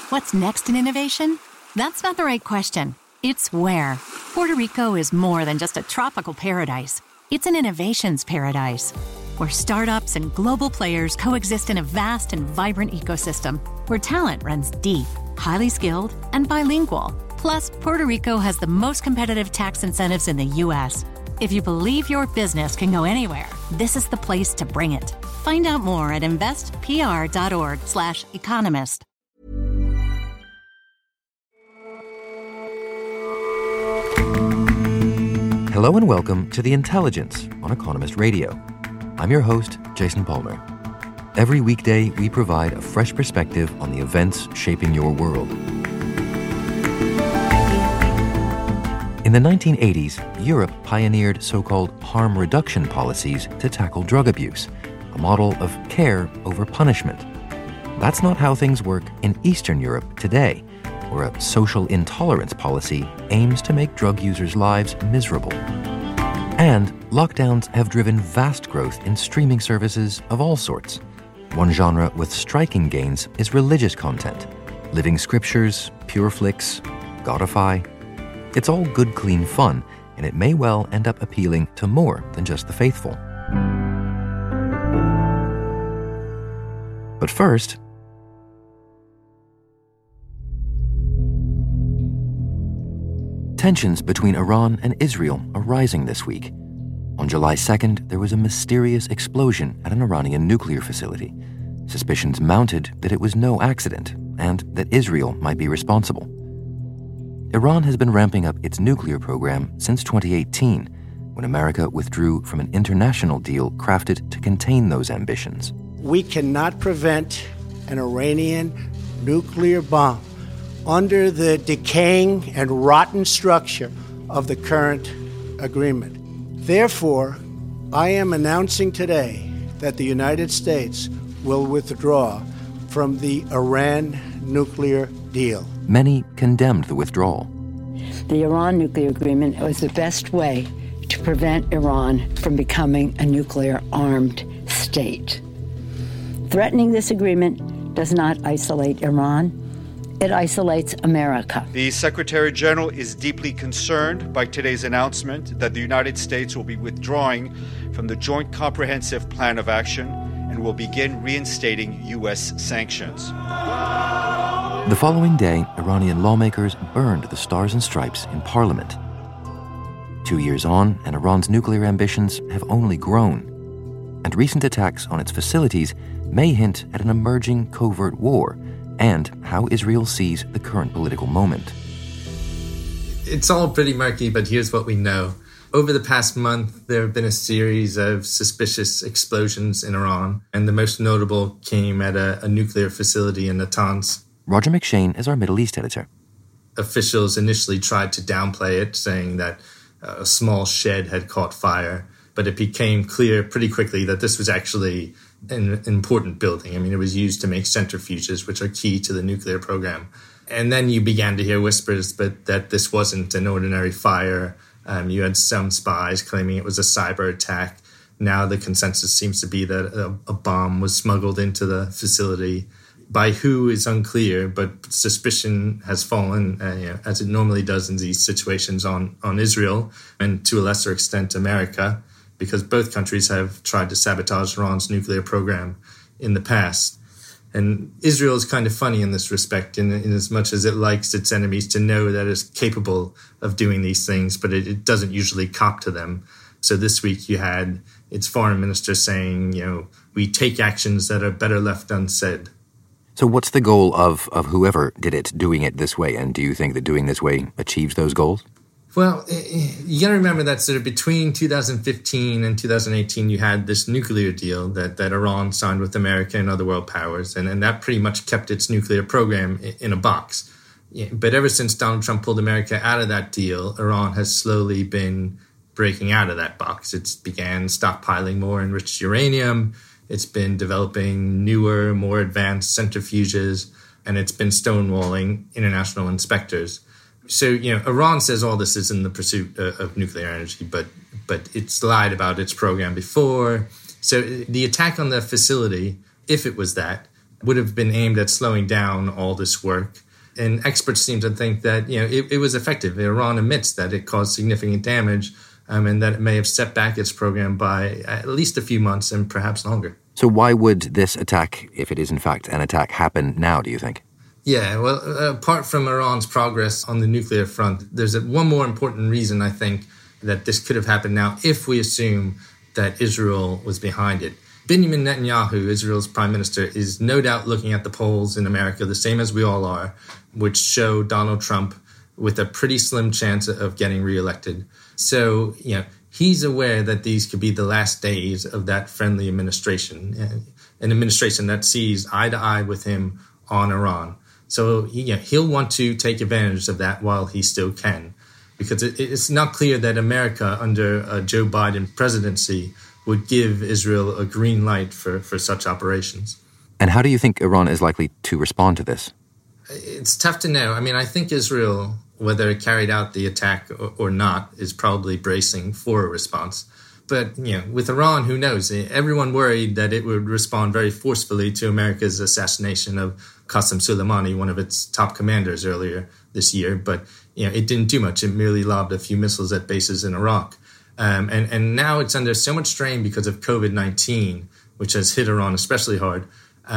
What's next in innovation? That's not the right question. It's where. Puerto Rico is more than just a tropical paradise. It's an innovations paradise, where startups and global players coexist in a vast and vibrant ecosystem, where talent runs deep, highly skilled, and bilingual. Plus, Puerto Rico has the most competitive tax incentives in the U.S. If you believe your business can go anywhere, this is the place to bring it. Find out more at investpr.org/economist. Hello and welcome to The Intelligence on Economist Radio. I'm your host, Jason Palmer. Every weekday, we provide a fresh perspective on the events shaping your world. In the 1980s, Europe pioneered so-called harm reduction policies to tackle drug abuse, a model of care over punishment. That's not how things work in Eastern Europe today, where a social intolerance policy aims to make drug users' lives miserable. And lockdowns have driven vast growth in streaming services of all sorts. One genre with striking gains is religious content. Living Scriptures, Pure Flix, Godify. It's all good, clean fun, and it may well end up appealing to more than just the faithful. But first, tensions between Iran and Israel are rising this week. On July 2nd, there was a mysterious explosion at an Iranian nuclear facility. Suspicions mounted that it was no accident and that Israel might be responsible. Iran has been ramping up its nuclear program since 2018, when America withdrew from an international deal crafted to contain those ambitions. We cannot prevent an Iranian nuclear bomb under the decaying and rotten structure of the current agreement. Therefore, I am announcing today that the United States will withdraw from the Iran nuclear deal. Many condemned the withdrawal. The Iran nuclear agreement was the best way to prevent Iran from becoming a nuclear-armed state. Threatening this agreement does not isolate Iran. It isolates America. The Secretary General is deeply concerned by today's announcement that the United States will be withdrawing from the Joint Comprehensive Plan of Action and will begin reinstating U.S. sanctions. The following day, Iranian lawmakers burned the Stars and Stripes in Parliament. 2 years on, and Iran's nuclear ambitions have only grown. And recent attacks on its facilities may hint at an emerging covert war and how Israel sees the current political moment. It's all pretty murky, but here's what we know. Over the past month, there have been a series of suspicious explosions in Iran, and the most notable came at a nuclear facility in Natanz. Roger McShane is our Middle East editor. Officials initially tried to downplay it, saying that a small shed had caught fire, but it became clear pretty quickly that this was actually an important building. I mean, it was used to make centrifuges, which are key to the nuclear program. And then you began to hear whispers but that this wasn't an ordinary fire. You had some spies claiming it was a cyber attack. Now the consensus seems to be that a bomb was smuggled into the facility. By who is unclear, but suspicion has fallen, as it normally does in these situations, on Israel and to a lesser extent America, because both countries have tried to sabotage Iran's nuclear program in the past. And Israel is kind of funny in this respect, in as much as it likes its enemies to know that it's capable of doing these things, but it doesn't usually cop to them. So this week you had its foreign minister saying, we take actions that are better left unsaid. So what's the goal of whoever did it doing it this way? And do you think that doing this way achieves those goals? Well, you got to remember that sort of between 2015 and 2018, you had this nuclear deal that Iran signed with America and other world powers, and that pretty much kept its nuclear program in a box. But ever since Donald Trump pulled America out of that deal, Iran has slowly been breaking out of that box. It's began stockpiling more enriched uranium. It's been developing newer, more advanced centrifuges, and it's been stonewalling international inspectors. So, Iran says all this is in the pursuit of nuclear energy, but it's lied about its program before. So the attack on the facility, if it was that, would have been aimed at slowing down all this work. And experts seem to think that it was effective. Iran admits that it caused significant damage and that it may have set back its program by at least a few months and perhaps longer. So why would this attack, if it is in fact an attack, happen now, do you think? Yeah, well, apart from Iran's progress on the nuclear front, there's one more important reason, I think, that this could have happened now if we assume that Israel was behind it. Benjamin Netanyahu, Israel's prime minister, is no doubt looking at the polls in America, the same as we all are, which show Donald Trump with a pretty slim chance of getting reelected. So, he's aware that these could be the last days of that friendly administration, an administration that sees eye to eye with him on Iran. So, he'll want to take advantage of that while he still can, because it's not clear that America under a Joe Biden presidency would give Israel a green light for such operations. And how do you think Iran is likely to respond to this? It's tough to know. I mean, I think Israel, whether it carried out the attack or not, is probably bracing for a response. But, with Iran, who knows? Everyone worried that it would respond very forcefully to America's assassination of Qasem Soleimani, one of its top commanders, earlier this year. But, it didn't do much. It merely lobbed a few missiles at bases in Iraq. And now it's under so much strain because of COVID-19, which has hit Iran especially hard,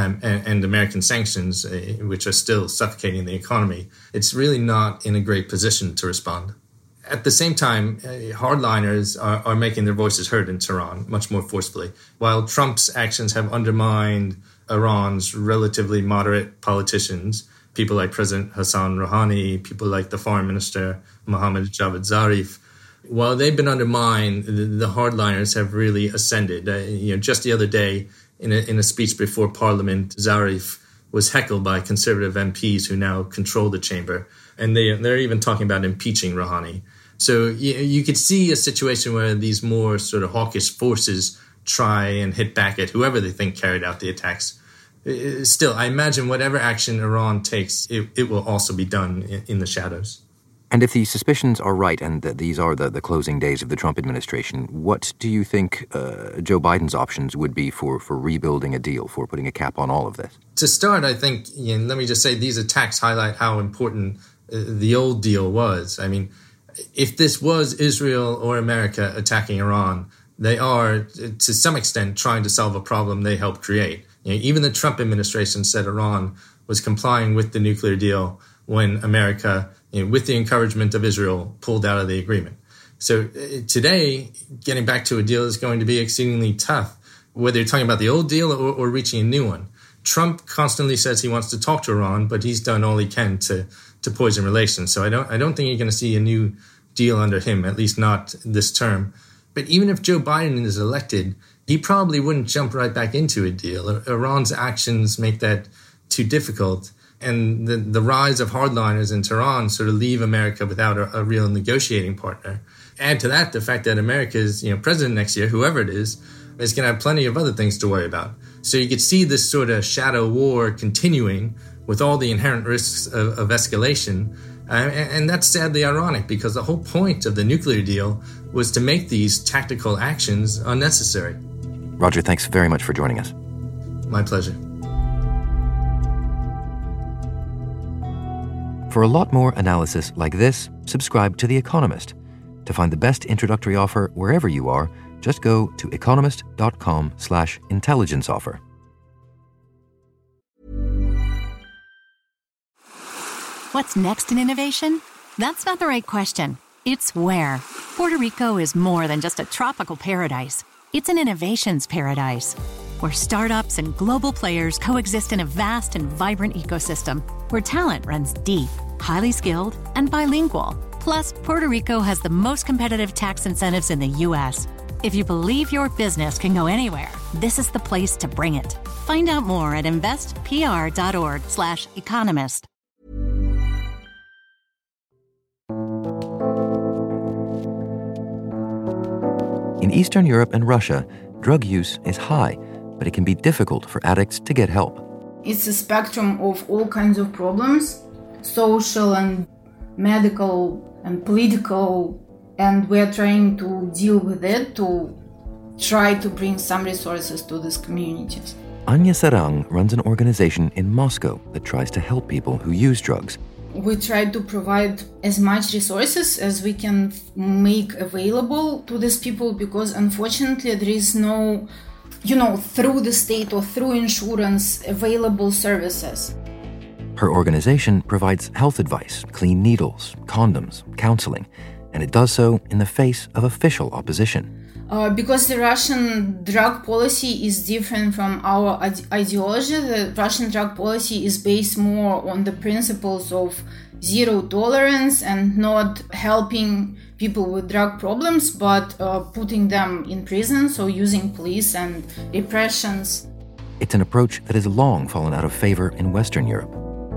and American sanctions, which are still suffocating the economy. It's really not in a great position to respond. At the same time, hardliners are making their voices heard in Tehran much more forcefully. While Trump's actions have undermined Iran's relatively moderate politicians, people like President Hassan Rouhani, people like the foreign minister Mohammad Javad Zarif, while they've been undermined, the hardliners have really ascended. Just the other day, in a speech before Parliament, Zarif was heckled by conservative MPs who now control the chamber, and they're even talking about impeaching Rouhani. So you could see a situation where these more sort of hawkish forces try and hit back at whoever they think carried out the attacks. Still, I imagine whatever action Iran takes, it will also be done in the shadows. And if the suspicions are right, and that these are the closing days of the Trump administration, what do you think Joe Biden's options would be for rebuilding a deal, for putting a cap on all of this? To start, I think, let me just say, these attacks highlight how important the old deal was. I mean, if this was Israel or America attacking Iran, they are, to some extent, trying to solve a problem they helped create. Even the Trump administration said Iran was complying with the nuclear deal when America, with the encouragement of Israel, pulled out of the agreement. So today, getting back to a deal is going to be exceedingly tough, whether you're talking about the old deal or reaching a new one. Trump constantly says he wants to talk to Iran, but he's done all he can to poison relations. So I don't think you're going to see a new deal under him, at least not this term. But even if Joe Biden is elected, he probably wouldn't jump right back into a deal. Iran's actions make that too difficult. And the rise of hardliners in Tehran sort of leave America without a real negotiating partner. Add to that the fact that America's president next year, whoever it is going to have plenty of other things to worry about. So you could see this sort of shadow war continuing with all the inherent risks of escalation. And that's sadly ironic, because the whole point of the nuclear deal was to make these tactical actions unnecessary. Roger, thanks very much for joining us. My pleasure. For a lot more analysis like this, subscribe to The Economist. To find the best introductory offer wherever you are, just go to economist.com/intelligence offer. What's next in innovation? That's not the right question. It's where. Puerto Rico is more than just a tropical paradise. It's an innovations paradise, where startups and global players coexist in a vast and vibrant ecosystem, where talent runs deep, highly skilled, and bilingual. Plus, Puerto Rico has the most competitive tax incentives in the U.S. If you believe your business can go anywhere, this is the place to bring it. Find out more at investpr.org/economist. In Eastern Europe and Russia, drug use is high, but it can be difficult for addicts to get help. It's a spectrum of all kinds of problems, social and medical and political, and we're trying to deal with it, to try to bring some resources to these communities. Anya Sarang runs an organization in Moscow that tries to help people who use drugs. We try to provide as much resources as we can make available to these people because unfortunately there is no, through the state or through insurance available services. Her organization provides health advice, clean needles, condoms, counseling, and it does so in the face of official opposition. Because the Russian drug policy is different from our ideology. The Russian drug policy is based more on the principles of zero tolerance and not helping people with drug problems, but putting them in prison, so using police and repressions. It's an approach that has long fallen out of favor in Western Europe.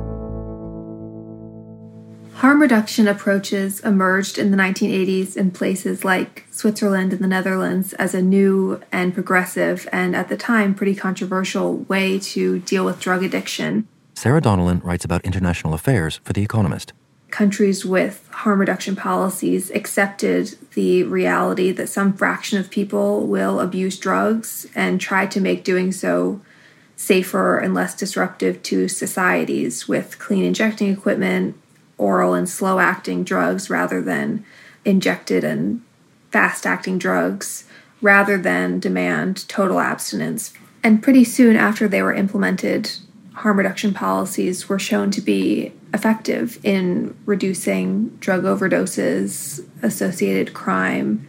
Harm reduction approaches emerged in the 1980s in places like Switzerland and the Netherlands as a new and progressive and, at the time, pretty controversial way to deal with drug addiction. Sarah Donnellan writes about international affairs for The Economist. Countries with harm reduction policies accepted the reality that some fraction of people will abuse drugs and tried to make doing so safer and less disruptive to societies with clean injecting equipment, oral and slow-acting drugs rather than injected and fast-acting drugs, rather than demand total abstinence. And pretty soon after they were implemented, harm reduction policies were shown to be effective in reducing drug overdoses, associated crime,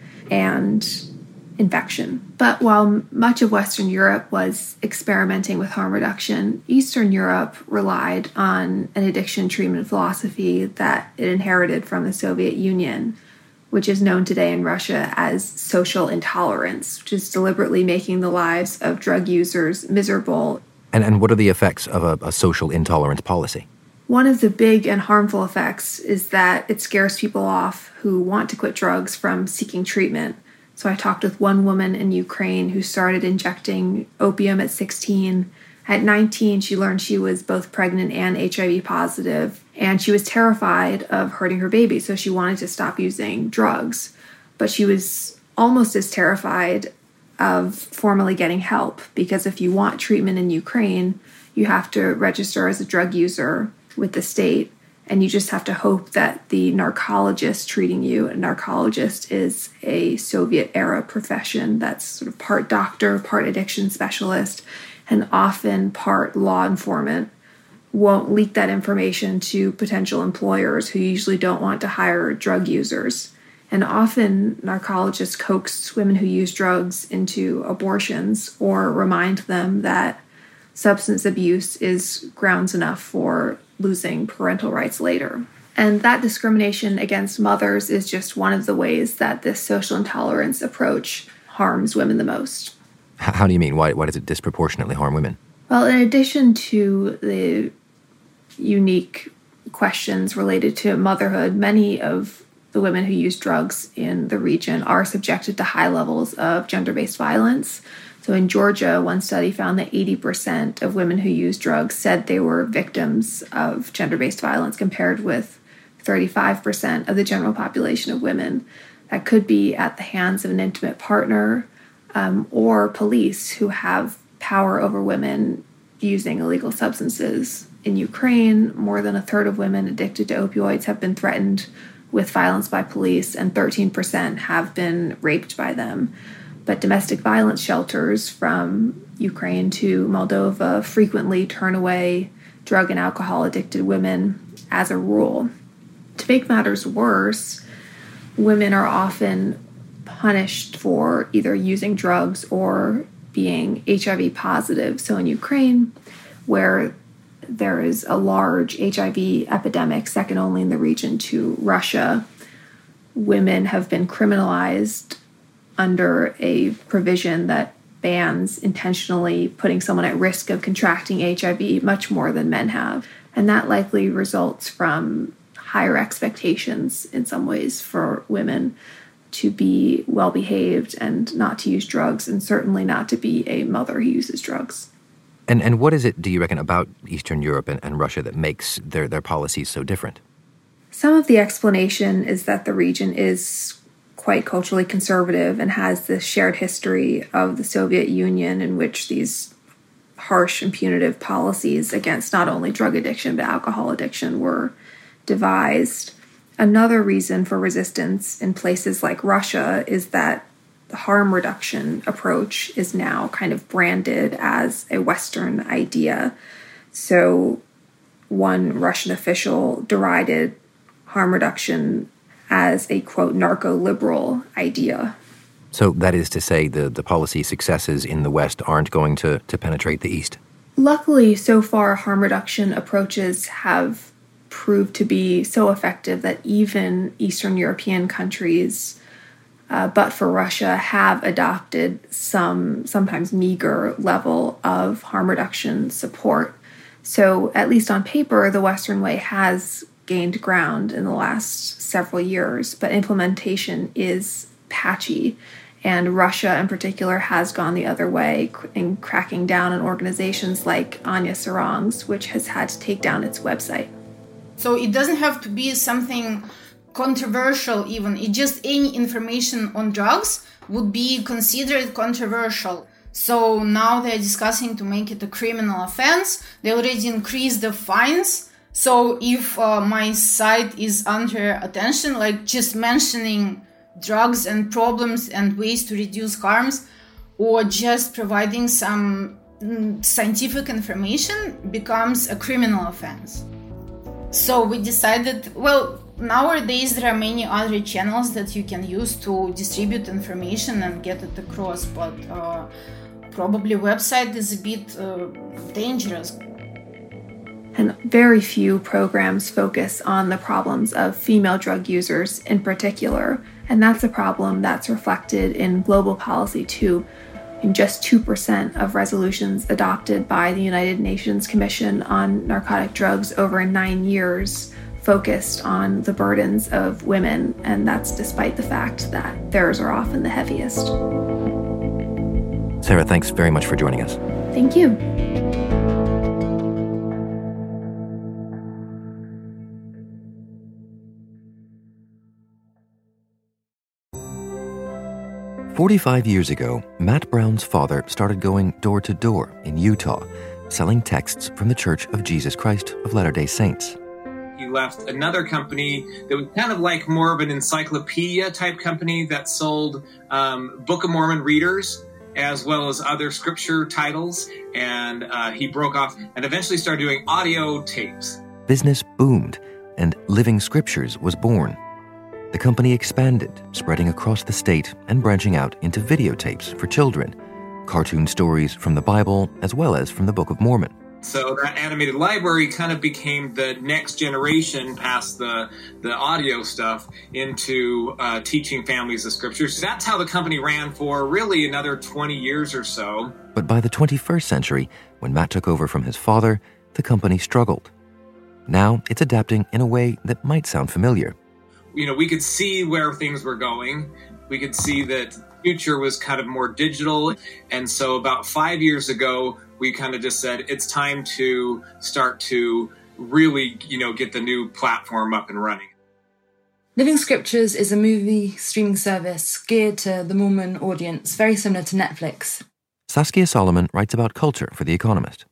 and infection. But while much of Western Europe was experimenting with harm reduction, Eastern Europe relied on an addiction treatment philosophy that it inherited from the Soviet Union, which is known today in Russia as social intolerance, which is deliberately making the lives of drug users miserable. And what are the effects of a social intolerance policy? One of the big and harmful effects is that it scares people off who want to quit drugs from seeking treatment. So I talked with one woman in Ukraine who started injecting opium at 16. At 19, she learned she was both pregnant and HIV positive, and she was terrified of hurting her baby, so she wanted to stop using drugs. But she was almost as terrified of formally getting help, because if you want treatment in Ukraine, you have to register as a drug user with the state. And you just have to hope that the narcologist treating you, a narcologist is a Soviet-era profession that's sort of part doctor, part addiction specialist, and often part law informant, won't leak that information to potential employers who usually don't want to hire drug users. And often narcologists coax women who use drugs into abortions or remind them that substance abuse is grounds enough for losing parental rights later. And that discrimination against mothers is just one of the ways that this social intolerance approach harms women the most. How do you mean? Why does it disproportionately harm women? Well, in addition to the unique questions related to motherhood, many of the women who use drugs in the region are subjected to high levels of gender-based violence. So in Georgia, one study found that 80% of women who use drugs said they were victims of gender-based violence, compared with 35% of the general population of women. That could be at the hands of an intimate partner or police who have power over women using illegal substances. In Ukraine, more than a third of women addicted to opioids have been threatened with violence by police, and 13% have been raped by them. But domestic violence shelters from Ukraine to Moldova frequently turn away drug and alcohol addicted women as a rule. To make matters worse, women are often punished for either using drugs or being HIV positive. So in Ukraine, where there is a large HIV epidemic, second only in the region to Russia, women have been criminalized under a provision that bans intentionally putting someone at risk of contracting HIV much more than men have. And that likely results from higher expectations in some ways for women to be well-behaved and not to use drugs, and certainly not to be a mother who uses drugs. And what is it, do you reckon, about Eastern Europe and Russia that makes their policies so different? Some of the explanation is that the region is quite culturally conservative and has this shared history of the Soviet Union, in which these harsh and punitive policies against not only drug addiction but alcohol addiction were devised. Another reason for resistance in places like Russia is that the harm reduction approach is now kind of branded as a Western idea. So one Russian official derided harm reduction as a, quote, narco-liberal idea. So that is to say the policy successes in the West aren't going to penetrate the East? Luckily, so far, harm reduction approaches have proved to be so effective that even Eastern European countries, but for Russia, have adopted some sometimes meager level of harm reduction support. So at least on paper, the Western way has gained ground in the last several years, but implementation is patchy. And Russia in particular has gone the other way in cracking down on organizations like Anya Sarang's, which has had to take down its website. So it doesn't have to be something controversial even. It just any information on drugs would be considered controversial. So now they're discussing to make it a criminal offense. They already increased the fines. So if my site is under attention, like just mentioning drugs and problems and ways to reduce harms, or just providing some scientific information becomes a criminal offense. So we decided, well, nowadays there are many other channels that you can use to distribute information and get it across, but probably website is a bit dangerous. And very few programs focus on the problems of female drug users in particular. And that's a problem that's reflected in global policy too. In just 2% of resolutions adopted by the United Nations Commission on Narcotic Drugs over 9 years focused on the burdens of women, and that's despite the fact that theirs are often the heaviest. Sarah, thanks very much for joining us. Thank you. "45 years ago, Matt Brown's father started going door to door in Utah, selling texts from the Church of Jesus Christ of Latter-day Saints. He left another company that was kind of like more of an encyclopedia type company that sold Book of Mormon readers as well as other scripture titles. And he broke off and eventually started doing audio tapes. Business boomed, and Living Scriptures was born. The company expanded, spreading across the state and branching out into videotapes for children, cartoon stories from the Bible, as well as from the Book of Mormon. So that animated library kind of became the next generation past the audio stuff into teaching families the scriptures. That's how the company ran for really another 20 years or so. But by the 21st century, when Matt took over from his father, the company struggled. Now it's adapting in a way that might sound familiar. You know, we could see where things were going. We could see that the future was kind of more digital. And so about 5 years ago, we kind of just said, it's time to start to really, get the new platform up and running. Living Scriptures is a movie streaming service geared to the Mormon audience, very similar to Netflix. Saskia Solomon writes about culture for The Economist.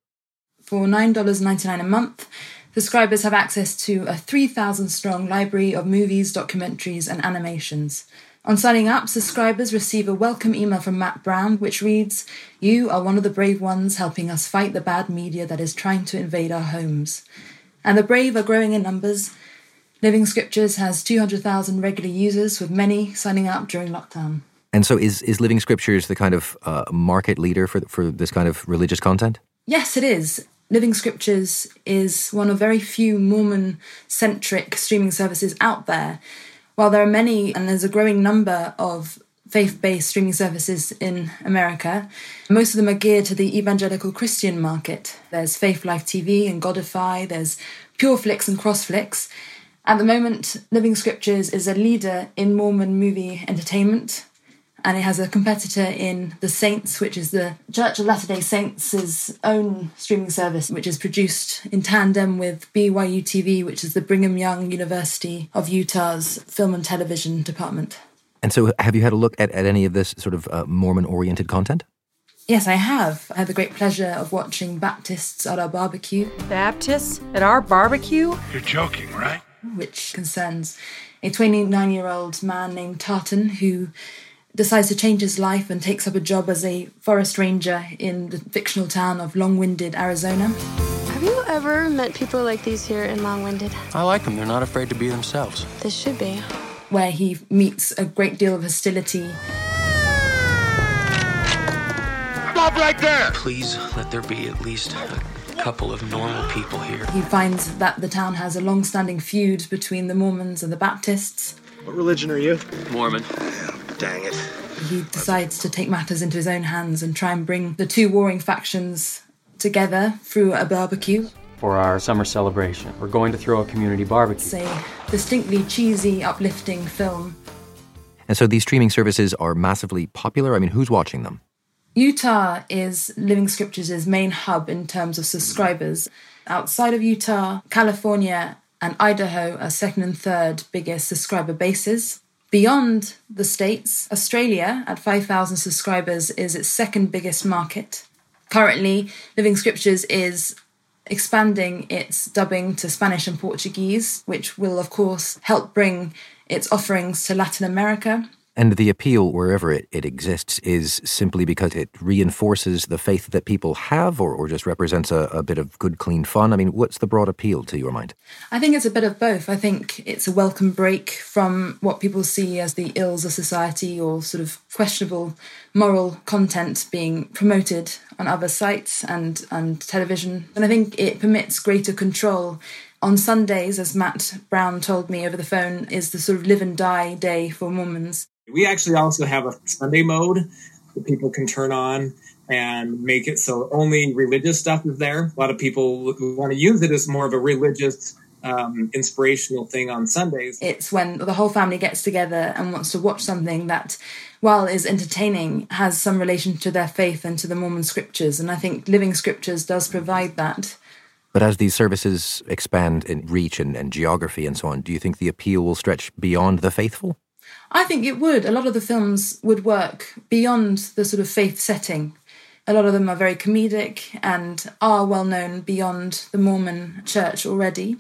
For $9.99 a month, subscribers have access to a 3,000-strong library of movies, documentaries, and animations. On signing up, subscribers receive a welcome email from Matt Brown, which reads, "You are one of the brave ones helping us fight the bad media that is trying to invade our homes." And the brave are growing in numbers. Living Scriptures has 200,000 regular users, with many signing up during lockdown. And so is Living Scriptures the kind of market leader for this kind of religious content? Yes, it is. Living Scriptures is one of very few Mormon-centric streaming services out there. While there are many, and there's a growing number of faith-based streaming services in America, most of them are geared to the evangelical Christian market. There's Faith Life TV and Godify, there's PureFlix and CrossFlix. At the moment, Living Scriptures is a leader in Mormon movie entertainment, and it has a competitor in The Saints, which is the Church of Latter-day Saints' own streaming service, which is produced in tandem with BYU TV, which is the Brigham Young University of Utah's film and television department. And so have you had a look at any of this sort of Mormon-oriented content? Yes, I have. I had the great pleasure of watching Baptists at our barbecue. Baptists at our barbecue? You're joking, right? Which concerns a 29-year-old man named Tartan who decides to change his life and takes up a job as a forest ranger in the fictional town of Long-Winded, Arizona. Have you ever met people like these here in Long-Winded? I like them. They're not afraid to be themselves. They should be. Where he meets a great deal of hostility. Stop right there! Please let there be at least a couple of normal people here. He finds that the town has a long-standing feud between the Mormons and the Baptists. What religion are you? Mormon. Dang it. He decides to take matters into his own hands and try and bring the two warring factions together through a barbecue. For our summer celebration, we're going to throw a community barbecue. It's a distinctly cheesy, uplifting film. And so these streaming services are massively popular? I mean, who's watching them? Utah is Living Scriptures' main hub in terms of subscribers. Outside of Utah, California and Idaho are second and third biggest subscriber bases. Beyond the States, Australia, at 5,000 subscribers, is its second biggest market. Currently, Living Scriptures is expanding its dubbing to Spanish and Portuguese, which will, of course, help bring its offerings to Latin America. And the appeal, wherever it exists, is simply because it reinforces the faith that people have, or just represents a bit of good, clean fun? I mean, what's the broad appeal to your mind? I think it's a bit of both. I think it's a welcome break from what people see as the ills of society or sort of questionable moral content being promoted on other sites and television. And I think it permits greater control. On Sundays, as Matt Brown told me over the phone, is the sort of live and die day for Mormons. We actually also have a Sunday mode that people can turn on and make it so only religious stuff is there. A lot of people want to use it as more of a religious, inspirational thing on Sundays. It's when the whole family gets together and wants to watch something that, while is entertaining, has some relation to their faith and to the Mormon scriptures. And I think Living Scriptures does provide that. But as these services expand in reach and geography and so on, do you think the appeal will stretch beyond the faithful? I think it would. A lot of the films would work beyond the sort of faith setting. A lot of them are very comedic and are well known beyond the Mormon church already.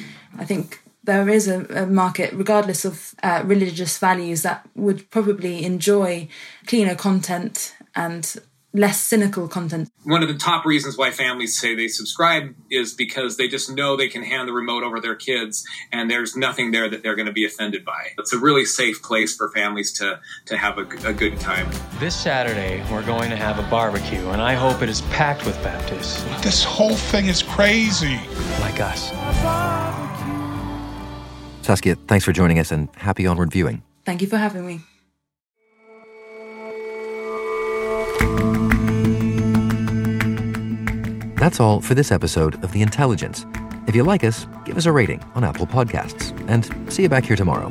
I think there is a market, regardless of religious values, that would probably enjoy cleaner content and less cynical content. One of the top reasons why families say they subscribe is because they just know they can hand the remote over their kids and there's nothing there that they're going to be offended by. It's a really safe place for families to have a good time. This Saturday, we're going to have a barbecue, and I hope it is packed with Baptists. This whole thing is crazy. Like us. Saskia, thanks for joining us and happy onward viewing. Thank you for having me. That's all for this episode of The Intelligence. If you like us, give us a rating on Apple Podcasts. And see you back here tomorrow.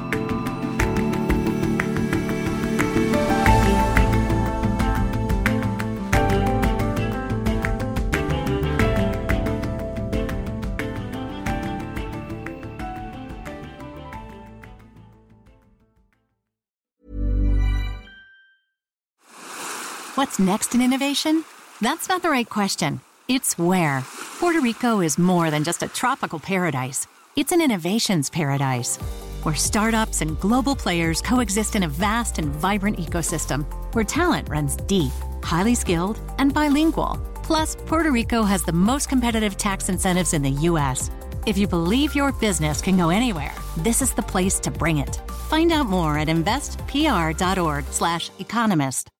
What's next in innovation? That's not the right question. It's where. Puerto Rico is more than just a tropical paradise. It's an innovations paradise, where startups and global players coexist in a vast and vibrant ecosystem, where talent runs deep, highly skilled, and bilingual. Plus, Puerto Rico has the most competitive tax incentives in the U.S. If you believe your business can go anywhere, this is the place to bring it. Find out more at investpr.org/economist.